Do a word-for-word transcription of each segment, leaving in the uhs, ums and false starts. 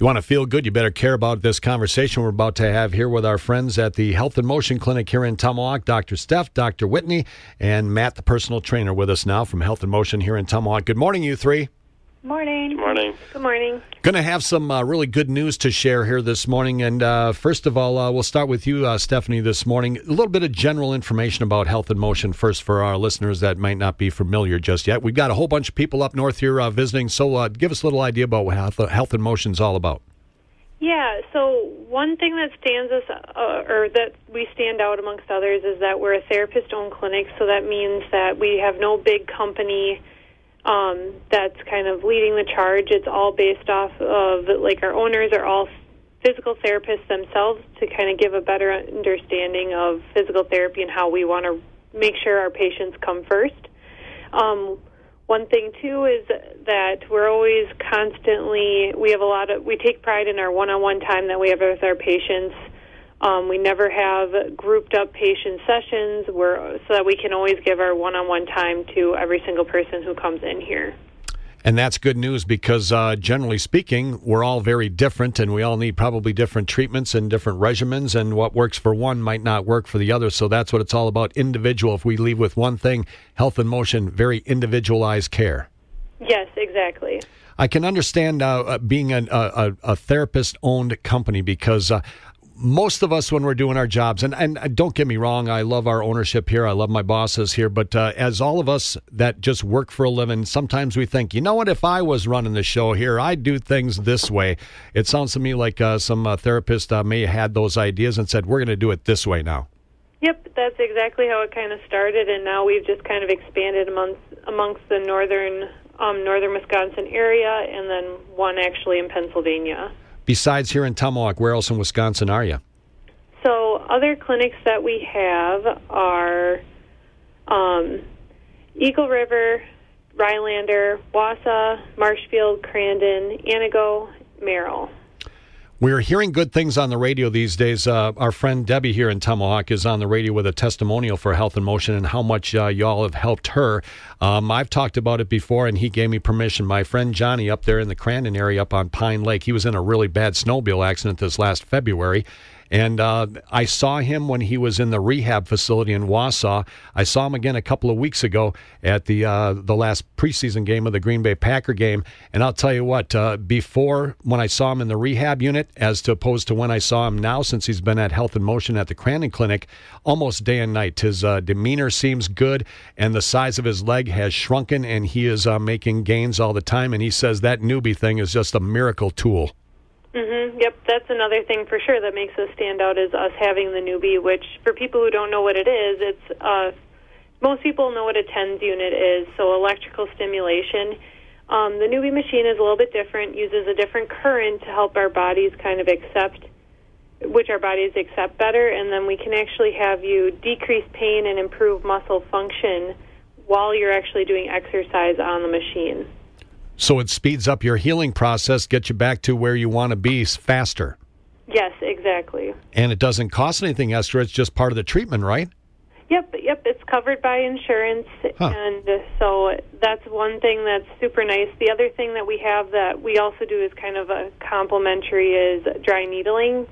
You want to feel good, you better care about this conversation we're about to have here with our friends at the Health and Motion Clinic here in Tomahawk. Doctor Steph, Doctor Whitney, and Matt, the personal trainer, with us now from Health and Motion here in Tomahawk. Good morning, you three. Morning. Good morning. Good morning. Going to have some uh, really good news to share here this morning. And uh, first of all, uh, we'll start with you, uh, Stephanie, this morning. A little bit of general information about Health and Motion first for our listeners that might not be familiar just yet. We've got a whole bunch of people up north here uh, visiting, so uh, give us a little idea about what Health, Health and Motion is all about. Yeah, so one thing that stands us, uh, or that we stand out amongst others, is that we're a therapist-owned clinic, so that means that we have no big company Um, that's kind of leading the charge. It's all based off of, like, our owners are all physical therapists themselves to kind of give a better understanding of physical therapy and how we want to make sure our patients come first. Um, one thing, too, is that we're always constantly, we have a lot of, we take pride in our one-on-one time that we have with our patients. Um, we never have grouped up patient sessions where, so that we can always give our one-on-one time to every single person who comes in here. And that's good news because, uh, generally speaking, we're all very different and we all need probably different treatments and different regimens, and what works for one might not work for the other. So that's what it's all about, individual. If we leave with one thing, Health and Motion, very individualized care. Yes, exactly. I can understand uh, being a, a, a therapist-owned company because uh, most of us, when we're doing our jobs, and, and don't get me wrong, I love our ownership here, I love my bosses here, but uh, as all of us that just work for a living, sometimes we think, you know what, if I was running the show here, I'd do things this way. It sounds to me like uh, some uh, therapist uh, may have had those ideas and said, we're going to do it this way now. Yep, that's exactly how it kind of started, and now we've just kind of expanded amongst, amongst the northern, um, northern Wisconsin area, and then one actually in Pennsylvania. Besides here in Tomahawk, where else in Wisconsin are you? So other clinics that we have are um, Eagle River, Rylander, Wausau, Marshfield, Crandon, Anago, Merrill. We're hearing good things on the radio these days. Uh, our friend Debbie here in Tomahawk is on the radio with a testimonial for Health and Motion and how much uh, y'all have helped her. Um, I've talked about it before, and he gave me permission. My friend Johnny up there in the Crandon area up on Pine Lake, he was in a really bad snowmobile accident this last February. And uh, I saw him when he was in the rehab facility in Wausau. I saw him again a couple of weeks ago at the uh, the last preseason game of the Green Bay Packer game. And I'll tell you what, uh, before when I saw him in the rehab unit, as to opposed to when I saw him now, since he's been at Health and Motion at the Crandon Clinic, almost day and night. His uh, demeanor seems good, and the size of his leg has shrunken, and he is uh, making gains all the time. And he says that newbie thing is just a miracle tool. Mm-hmm. Yep, that's another thing for sure that makes us stand out is us having the newbie, which for people who don't know what it is, it's uh, most people know what a TENS unit is, so electrical stimulation. Um, the newbie machine is a little bit different, uses a different current to help our bodies kind of accept, which our bodies accept better, and then we can actually have you decrease pain and improve muscle function while you're actually doing exercise on the machine. So it speeds up your healing process, gets you back to where you want to be faster. Yes, exactly. And it doesn't cost anything extra. It's just part of the treatment, right? Yep, yep. It's covered by insurance, huh. and uh, so that's one thing that's super nice. The other thing that we have that we also do is kind of a complimentary is dry needling.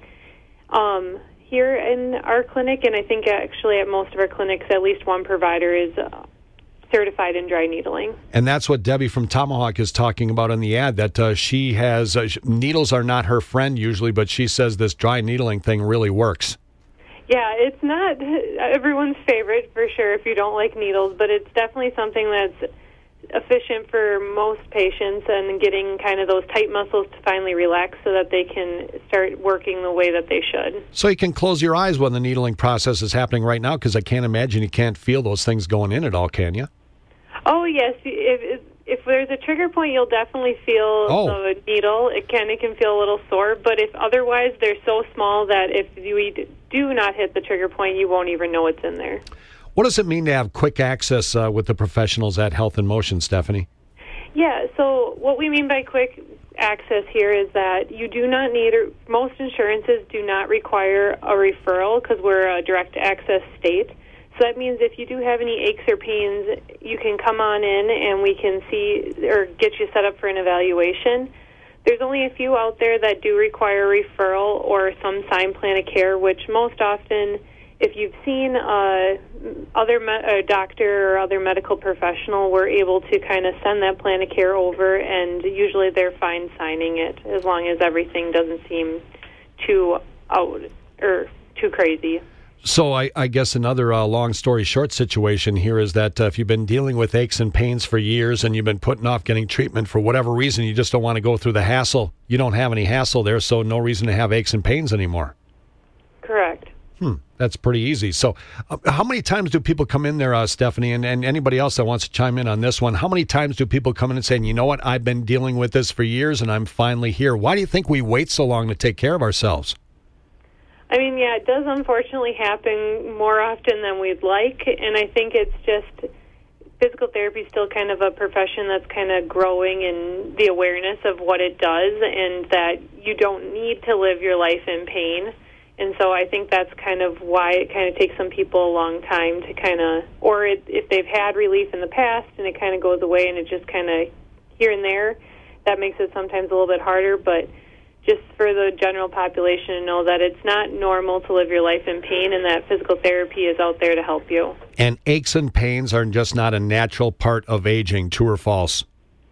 Um, here in our clinic, and I think actually at most of our clinics, at least one provider is uh, certified in dry needling. And that's what Debbie from Tomahawk is talking about in the ad, that uh, she has, uh, needles are not her friend usually, but she says this dry needling thing really works. Yeah, it's not everyone's favorite for sure if you don't like needles, but it's definitely something that's efficient for most patients and getting kind of those tight muscles to finally relax so that they can start working the way that they should. So you can close your eyes when the needling process is happening right now, because I can't imagine you can't feel those things going in at all, can you? Oh, yes. If, if, if there's a trigger point, you'll definitely feel oh. the needle. It can, it can feel a little sore, but if otherwise they're so small that if you do not hit the trigger point, you won't even know it's in there. What does it mean to have quick access uh, with the professionals at Health and Motion, Stephanie? Yeah, so what we mean by quick access here is that you do not need, most insurances do not require a referral because we're a direct access state. So that means if you do have any aches or pains, you can come on in and we can see or get you set up for an evaluation. there's only a few out there that do require referral or some signed plan of care, which most often, if you've seen a other me- a doctor or other medical professional, we're able to kind of send that plan of care over, and usually they're fine signing it as long as everything doesn't seem too out or too crazy. So I, I guess another uh, long story short situation here is that uh, if you've been dealing with aches and pains for years and you've been putting off getting treatment for whatever reason, you just don't want to go through the hassle. You don't have any hassle there, so no reason to have aches and pains anymore. Correct. Hmm, that's pretty easy. So uh, how many times do people come in there, uh, Stephanie, and, and anybody else that wants to chime in on this one, how many times do people come in and say, you know what, I've been dealing with this for years and I'm finally here? Why do you think we wait so long to take care of ourselves? I mean, yeah, it does unfortunately happen more often than we'd like, and I think it's just physical therapy is still kind of a profession that's kind of growing in the awareness of what it does and that you don't need to live your life in pain. And so I think that's kind of why it kind of takes some people a long time to kind of, or it, if they've had relief in the past and it kind of goes away and it just kind of here and there, that makes it sometimes a little bit harder, but just for the general population to know that it's not normal to live your life in pain and that physical therapy is out there to help you. And aches and pains are just not a natural part of aging, true or false?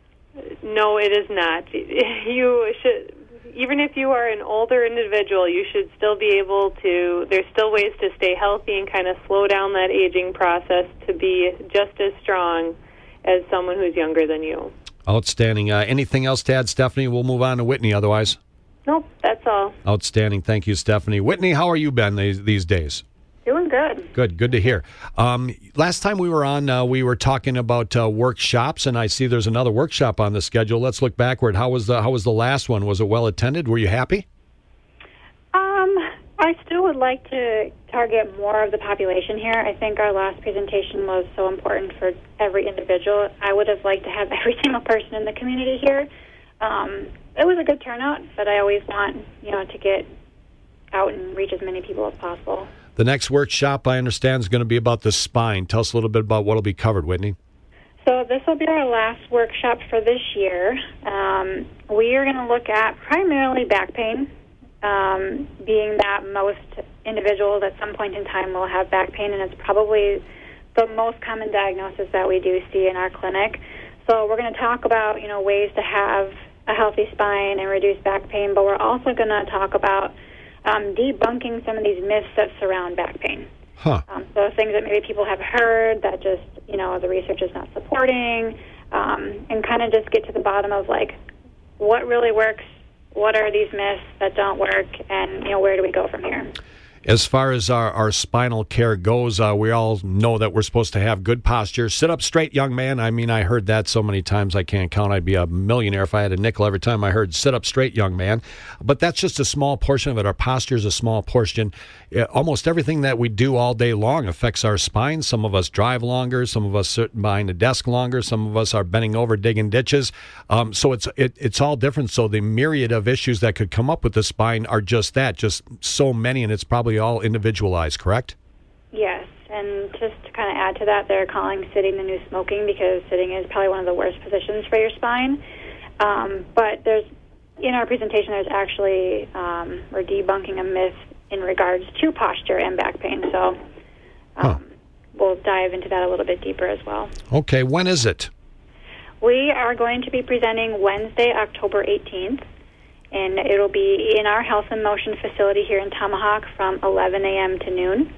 No, it is not. You should, even if you are an older individual, you should still be able to, there's still ways to stay healthy and kind of slow down that aging process to be just as strong as someone who's younger than you. Outstanding. Uh, anything else to add, Stephanie? We'll move on to Whitney otherwise. Nope, that's all. Outstanding. Thank you, Stephanie. Whitney, how are you been these, these days? Doing good. Good. Good to hear. Um, last time we were on, uh, we were talking about uh, workshops, and I see there's another workshop on the schedule. Let's look backward. How was the How was the last one? Was it well attended? Were you happy? Um, I still would like to target more of the population here. I think our last presentation was so important for every individual. I would have liked to have every single person in the community here. Um, it was a good turnout, but I always want, you know, to get out and reach as many people as possible. The next workshop, I understand, is going to be about the spine. Tell us a little bit about what will be covered, Whitney. So this will be our last workshop for this year. Um, we are going to look at primarily back pain, um, being that most individuals at some point in time will have back pain, and it's probably the most common diagnosis that we do see in our clinic. So we're going to talk about, you know, ways to have a healthy spine and reduce back pain, but we're also going to talk about um, debunking some of these myths that surround back pain. Huh. Um, so things that maybe people have heard that just, you know, the research is not supporting, um, and kind of just get to the bottom of, like, what really works, what are these myths that don't work, and, you know, where do we go from here? As far as our, our spinal care goes, uh, we all know that we're supposed to have good posture. Sit up straight, young man. I mean, I heard that so many times I can't count. I'd be a millionaire if I had a nickel every time I heard sit up straight, young man. But that's just a small portion of it. Our posture is a small portion. Uh, almost everything that we do all day long affects our spine. Some of us drive longer. Some of us sit behind a desk longer. Some of us are bending over, digging ditches. Um, so it's it, it's all different. So the myriad of issues that could come up with the spine are just that, just so many, and it's probably all individualized, correct? Yes, and just to kind of add to that, they're calling sitting the new smoking because sitting is probably one of the worst positions for your spine. Um, but there's, in our presentation, there's actually, um, we're debunking a myth in regards to posture and back pain. So um, huh. we'll dive into that a little bit deeper as well. Okay, when is it? We are going to be presenting Wednesday, October eighteenth. And it'll be in our Health in Motion facility here in Tomahawk from eleven a.m. to noon.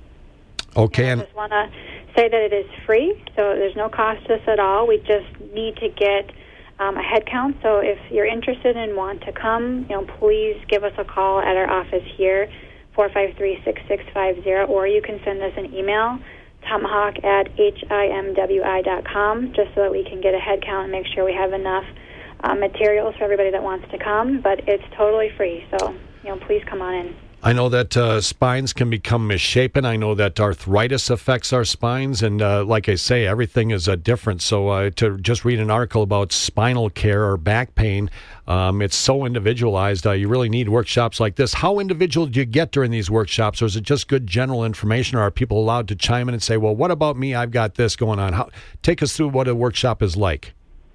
Okay. And I just want to say that it is free, so there's no cost to us at all. We just need to get um, a head count. So if you're interested and want to come, you know, please give us a call at our office here, four five three, six six five zero, or you can send us an email, tomahawk at H I M W I dot com, just so that we can get a head count and make sure we have enough Uh, materials for everybody that wants to come, but it's totally free, so, you know, please come on in. I know that uh, spines can become misshapen. I know that arthritis affects our spines, and uh, like I say, everything is uh, different. So uh, to just read an article about spinal care or back pain, um, it's so individualized. Uh, you really need workshops like this. How individual do you get during these workshops, or is it just good general information, or are people allowed to chime in and say, well, what about me? I've got this going on. How, take us through what a workshop is like.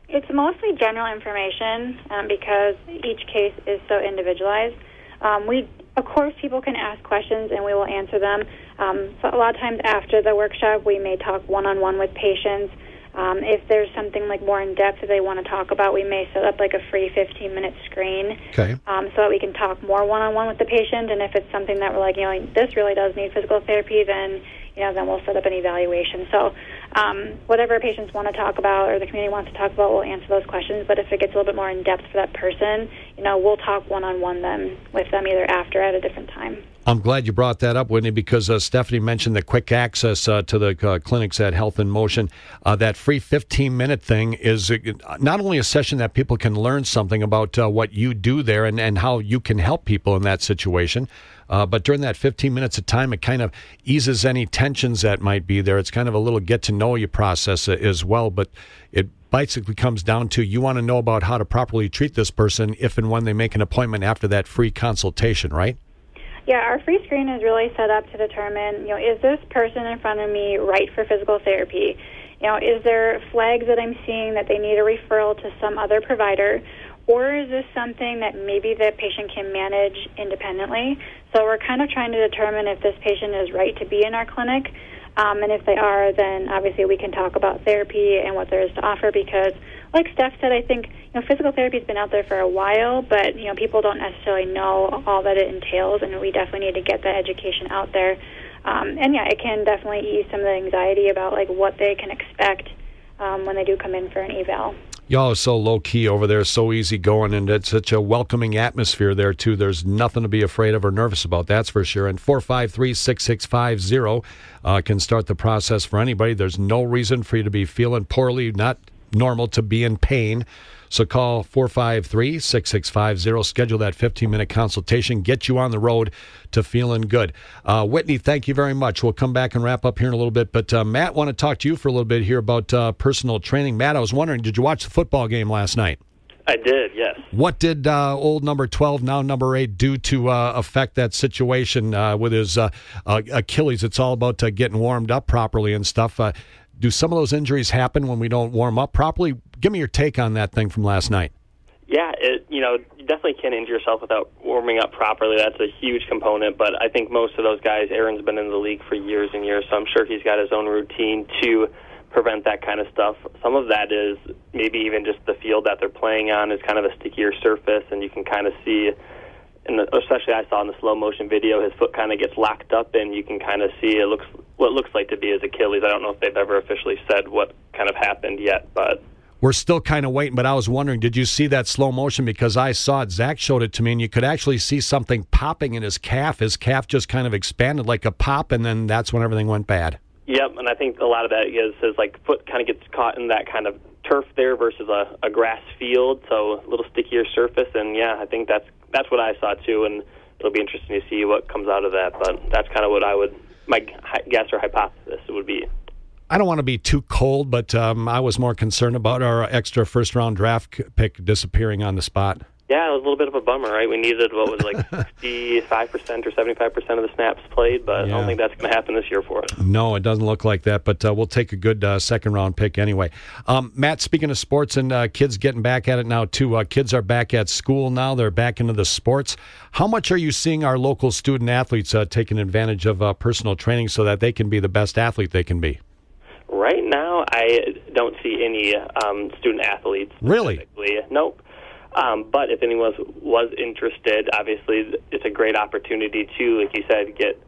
It's mostly general information um, because each case is so individualized. Um, we, of course, people can ask questions and we will answer them. Um, so a lot of times after the workshop, we may talk one-on-one with patients. Um, if there's something like more in depth that they want to talk about, we may set up like a free fifteen minute screen, okay. um, so that we can talk more one-on-one with the patient. And if it's something that we're like, you know, this really does need physical therapy, then you know, then we'll set up an evaluation. So um, whatever patients want to talk about or the community wants to talk about, we'll answer those questions. But if it gets a little bit more in depth for that person, you know, we'll talk one-on-one them with them either after or at a different time. I'm glad you brought that up, Whitney, because uh, Stephanie mentioned the quick access uh, to the uh, clinics at Health in Motion. Uh, that free fifteen minute thing is uh, not only a session that people can learn something about uh, what you do there and, and how you can help people in that situation, uh, but during that fifteen minutes of time, it kind of eases any tensions that might be there. It's kind of a little get-to-know-you process uh, as well, but it basically comes down to you want to know about how to properly treat this person if and when they make an appointment after that free consultation, right? Yeah, our free screen is really set up to determine, you know, is this person in front of me right for physical therapy? You know, is there flags that I'm seeing that they need a referral to some other provider? Or is this something that maybe the patient can manage independently? So we're kind of trying to determine if this patient is right to be in our clinic. Um, and if they are, then obviously we can talk about therapy and what there is to offer because, like Steph said, I think you know physical therapy has been out there for a while, but you know people don't necessarily know all that it entails, and we definitely need to get that education out there. Um, and yeah, it can definitely ease some of the anxiety about like what they can expect um, when they do come in for an eval. Y'all are so low-key over there, so easy going, and it's such a welcoming atmosphere there, too. There's nothing to be afraid of or nervous about, that's for sure. And four five three, six six five zero uh, can start the process for anybody. There's no reason for you to be feeling poorly, not normal to be in pain. So call four five three, six six five zero, schedule that fifteen minute consultation, get you on the road to feeling good. Uh, Whitney, thank you very much. We'll come back and wrap up here in a little bit. But uh, Matt, want to talk to you for a little bit here about uh, personal training. Matt, I was wondering, did you watch the football game last night? I did, yes. What did uh, old number twelve, now number eight, do to uh, affect that situation uh, with his uh, uh, Achilles? It's all about uh, getting warmed up properly and stuff. Uh, do some of those injuries happen when we don't warm up properly? Give me your take on that thing from last night. Yeah, it, you know, you definitely can't injure yourself without warming up properly. That's a huge component, but I think most of those guys, Aaron's been in the league for years and years, so I'm sure he's got his own routine to prevent that kind of stuff. Some of that is maybe even just the field that they're playing on is kind of a stickier surface, and you can kind of see, and especially I saw in the slow motion video, his foot kind of gets locked up, and you can kind of see it looks what it looks like to be his Achilles. I don't know if they've ever officially said what kind of happened yet, but we're still kind of waiting, but I was wondering, did you see that slow motion? Because I saw it. Zach showed it to me, and you could actually see something popping in his calf. His calf just kind of expanded like a pop, and then that's when everything went bad. Yep, and I think a lot of that is his like foot kind of gets caught in that kind of turf there versus a, a grass field, so a little stickier surface. And yeah, I think that's that's what I saw too, and it'll be interesting to see what comes out of that. But that's kind of what I would my guess or hypothesis would be. I don't want to be too cold, but um, I was more concerned about our extra first-round draft pick disappearing on the spot. Yeah, it was a little bit of a bummer, right? We needed, what was it, like sixty-five percent or seventy-five percent of the snaps played, but yeah. I don't think that's going to happen this year for us. No, it doesn't look like that, but uh, we'll take a good uh, second-round pick anyway. Um, Matt, speaking of sports and uh, kids getting back at it now, too, uh, kids are back at school now. They're back into the sports. How much are you seeing our local student-athletes uh, taking advantage of uh, personal training so that they can be the best athlete they can be? Right now, I don't see any um, student-athletes. Really? Nope. Um, but if anyone was, was interested, obviously it's a great opportunity to, like you said, get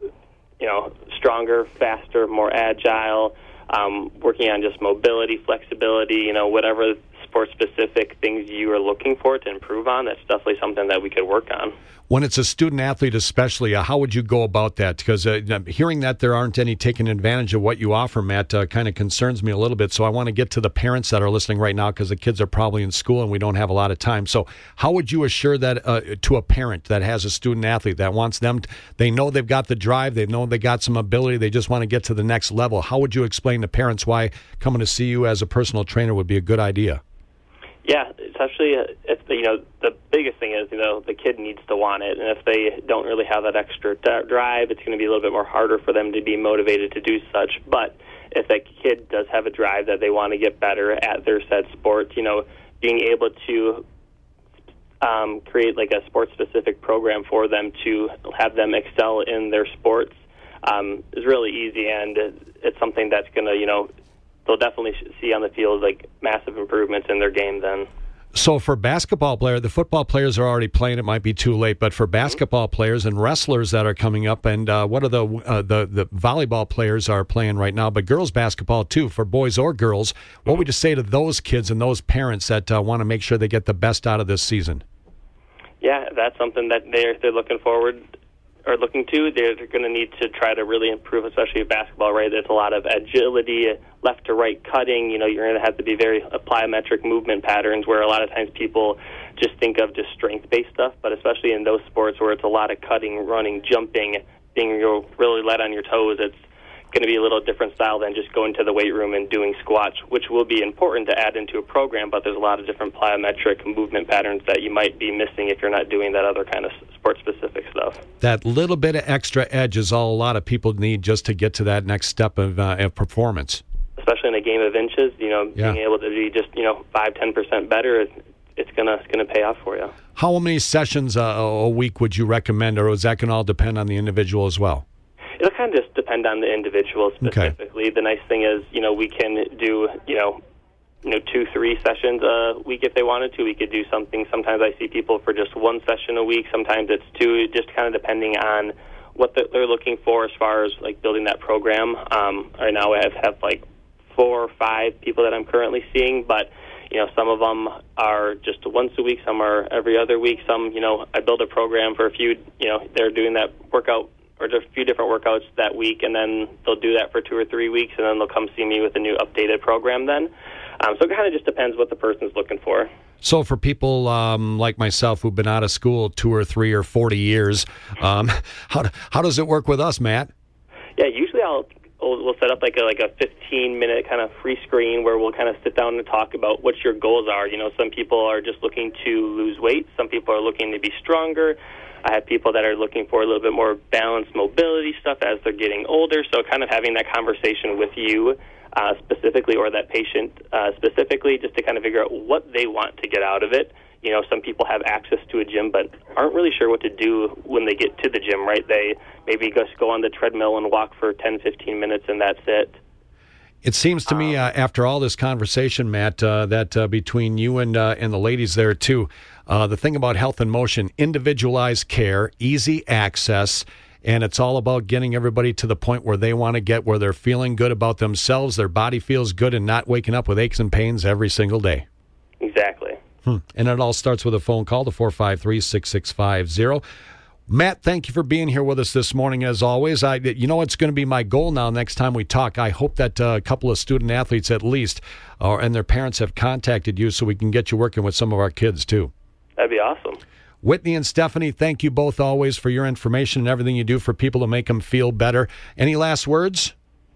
you know stronger, faster, more agile, um, working on just mobility, flexibility, you know, whatever sport-specific things you are looking for to improve on, that's definitely something that we could work on. When it's a student-athlete especially, uh, how would you go about that? Because uh, hearing that there aren't any taking advantage of what you offer, Matt, uh, kind of concerns me a little bit. So I want to get to the parents that are listening right now because the kids are probably in school and we don't have a lot of time. So how would you assure that uh, to a parent that has a student-athlete that wants them, to, they know they've got the drive, they know they got some ability, they just want to get to the next level. How would you explain to parents why coming to see you as a personal trainer would be a good idea? Yeah, especially if, you know, the biggest thing is, you know, the kid needs to want it. And if they don't really have that extra drive, it's going to be a little bit more harder for them to be motivated to do such. But if that kid does have a drive that they want to get better at their said sport, you know, being able to um, create like a sports-specific program for them to have them excel in their sports um, is really easy, and it's something that's going to, you know, they'll definitely see on the field like massive improvements in their game then. So for basketball players, the football players are already playing. It might be too late, but for basketball players and wrestlers that are coming up, and uh, what are the, uh, the the volleyball players are playing right now, but girls basketball too, for boys or girls, what would you say to those kids and those parents that uh, want to make sure they get the best out of this season? Yeah, that's something that they're they're looking forward or looking to. They're, they're going to need to try to really improve, especially basketball, right? There's a lot of agility, left to right cutting. You know, you're going to have to be very plyometric movement patterns where a lot of times people just think of just strength-based stuff, but especially in those sports where it's a lot of cutting, running, jumping, being you know, really light on your toes, it's going to be a little different style than just going to the weight room and doing squats, which will be important to add into a program, but there's a lot of different plyometric movement patterns that you might be missing if you're not doing that other kind of sport-specific stuff. That little bit of extra edge is all a lot of people need just to get to that next step of, uh, of performance. Especially in a game of inches, you know, yeah. being able to be just, you know, five, ten percent better, it's going to it's gonna pay off for you. How many sessions uh, a week would you recommend, or is that going to all depend on the individual as well? It'll kind of just depend on the individual specifically. Okay. The nice thing is, you know, we can do, you know, you know, two, three sessions a week if they wanted to. We could do something. Sometimes I see people for just one session a week. Sometimes it's two, just kind of depending on what they're looking for as far as, like, building that program. Um, right now I have, have, like, four or five people that I'm currently seeing, but, you know, some of them are just once a week. Some are every other week. Some, you know, I build a program for a few, you know, they're doing that workout or just a few different workouts that week, and then they'll do that for two or three weeks, and then they'll come see me with a new updated program then. Um, so it kind of just depends what the person's looking for. So for people um, like myself who've been out of school two or three or forty years, um, how, how does it work with us, Matt? Yeah, usually I'll we'll set up like a like a fifteen minute kind of free screen where we'll kind of sit down and talk about what your goals are. You know, some people are just looking to lose weight. Some people are looking to be stronger. I have people that are looking for a little bit more balanced mobility stuff as they're getting older. So kind of having that conversation with you uh, specifically, or that patient uh, specifically, just to kind of figure out what they want to get out of it. You know, some people have access to a gym but aren't really sure what to do when they get to the gym, right? They maybe just go on the treadmill and walk for ten, fifteen minutes, and that's it. It seems to um, me, uh, after all this conversation, Matt, uh, that uh, between you and uh, and the ladies there, too, uh, the thing about Health in Motion, individualized care, easy access, and it's all about getting everybody to the point where they want to get, where they're feeling good about themselves, their body feels good, and not waking up with aches and pains every single day. Exactly. Hmm. And it all starts with a phone call to four five three, six six five zero. Matt, thank you for being here with us this morning, as always. I, you know, it's going to be my goal now next time we talk. I hope that uh, a couple of student athletes at least uh, and their parents have contacted you so we can get you working with some of our kids, too. That'd be awesome. Whitney and Stephanie, thank you both always for your information and everything you do for people to make them feel better. Any last words?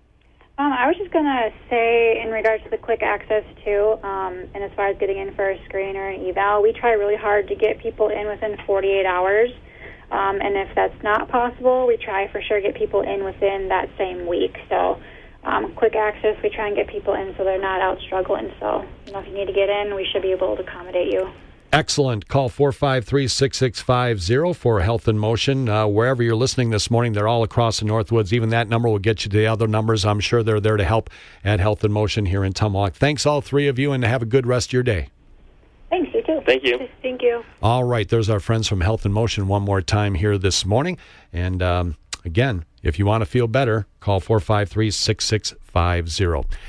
Um, I was just going to say, in regards to the quick access, too, um, and as far as getting in for a screen or an eval, we try really hard to get people in within forty-eight hours. Um, and if that's not possible, we try for sure to get people in within that same week. So um, quick access, we try and get people in so they're not out struggling. So, you know, if you need to get in, we should be able to accommodate you. Excellent. Call four five three, six six five zero for Health in Motion. Uh, wherever you're listening this morning, they're all across the Northwoods. Even that number will get you to the other numbers. I'm sure they're there to help at Health in Motion here in Tomahawk. Thanks, all three of you, and have a good rest of your day. Thanks, you too. Thank you. Thank you. All right, there's our friends from Health in Motion one more time here this morning. And um, again, if you want to feel better, call four five three, six six five zero.